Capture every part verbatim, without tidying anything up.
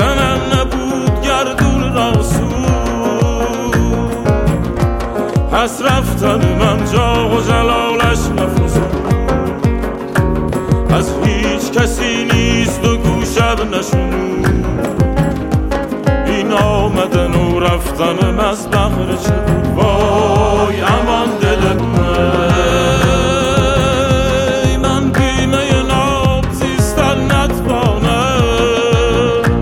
دمم نبود گردون راسو، پس رفتن من جا و جلالش نفزود. از هیچ کسی نیست و گوشم نشنود، این آمدن و رفتنم از بغر چه بود. وای امان دل من، من بیمه ناب زیستن نتوانم،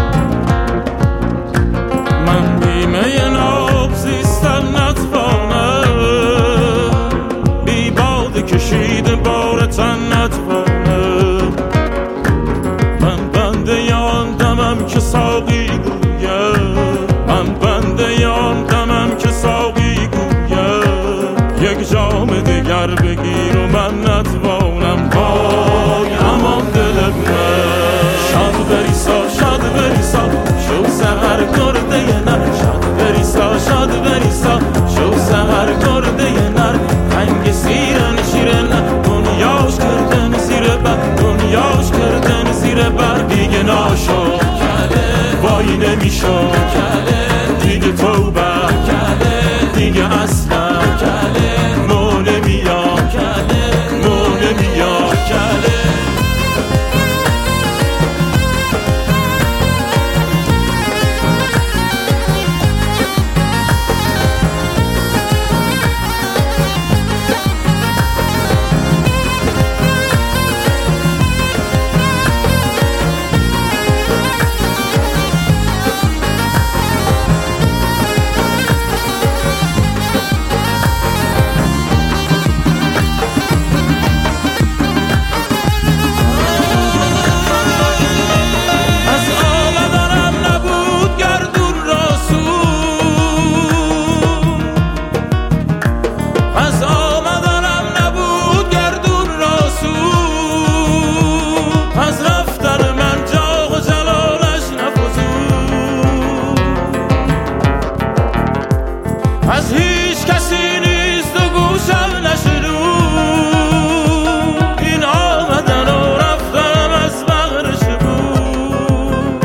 من بیمه ناب زیستن نتوانم، بی باد کشید بار تن نتوانم. من بنده یان دمم که ساقی گویم، من بنده یان دمم که ساقی گویم، یک جام دیگر بگیر و من نتوانم. وای امان دل من، شاد بریسا شاد بریسا شو سهر کرده نر، شاد بریسا شاد بریسا شو سهر کرده نر. رنگ سیرن شیرن دنیاش کردن زیر بر، دنیاش کردن زیر بر. دیگه ناشو وای نمیشو دیگه توبه دیگه اصلا مو نمیاد مو نمیاد. از هیچ کسی نیست و گوشم نشنود، این آمدن و رفتنم از بغر چه بود.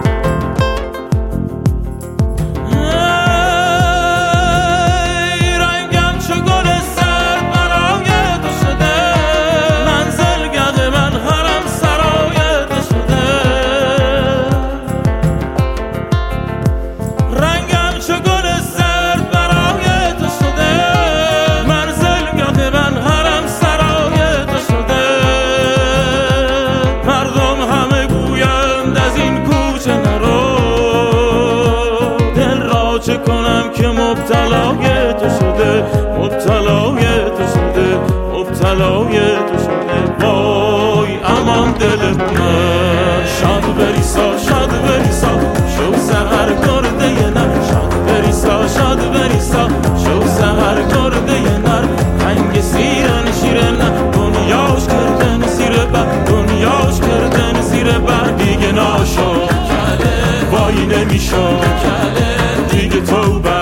ای رنگم چو گل سرد برای تو شده، منزلگه من حرم سرای تو شده. رنگم چو گل چه کنم که مبتلای تو شده، مبتلای تو شده، مبتلای تو شده. وای امان دل من، شاد بریسا شاد بریسا شو سهر کرده نر، شاد بریسا شاد بریسا شو سهر کرده نر. رنگ سیرن شیرن دنیاش کردن زیر بر، دنیاش کردن زیر بر. دیگه ناشو وای نمیشو دیگه توبه